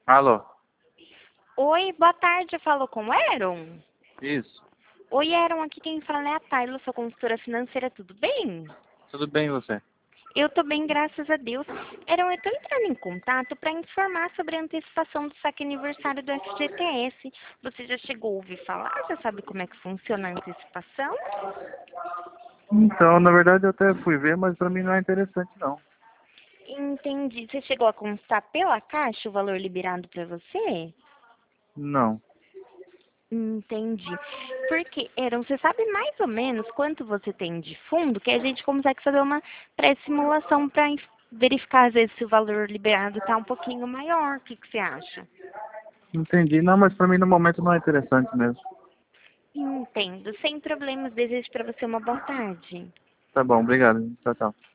Alô? Oi, boa tarde, falou com o Aaron? Isso. Oi, Aaron, aqui quem fala é a Tayla, sou consultora financeira, tudo bem? Tudo bem e você? Eu tô bem, graças a Deus. Aaron, eu tô entrando em contato para informar sobre a antecipação do saque aniversário do FGTS. Você já chegou a ouvir falar? Já sabe como é que funciona a antecipação? Então, na verdade eu até fui ver, mas pra mim não é interessante não. Entendi. Você chegou a constar pela Caixa o valor liberado para você? Não. Entendi. Porque, Aaron, você sabe mais ou menos quanto você tem de fundo, que a gente consegue fazer uma pré-simulação para verificar, às vezes, se o valor liberado está um pouquinho maior. O que que você acha? Entendi. Não, mas pra mim no momento não é interessante mesmo. Entendo. Sem problemas. Desejo para você uma boa tarde. Tá bom, obrigado. Tchau, tchau.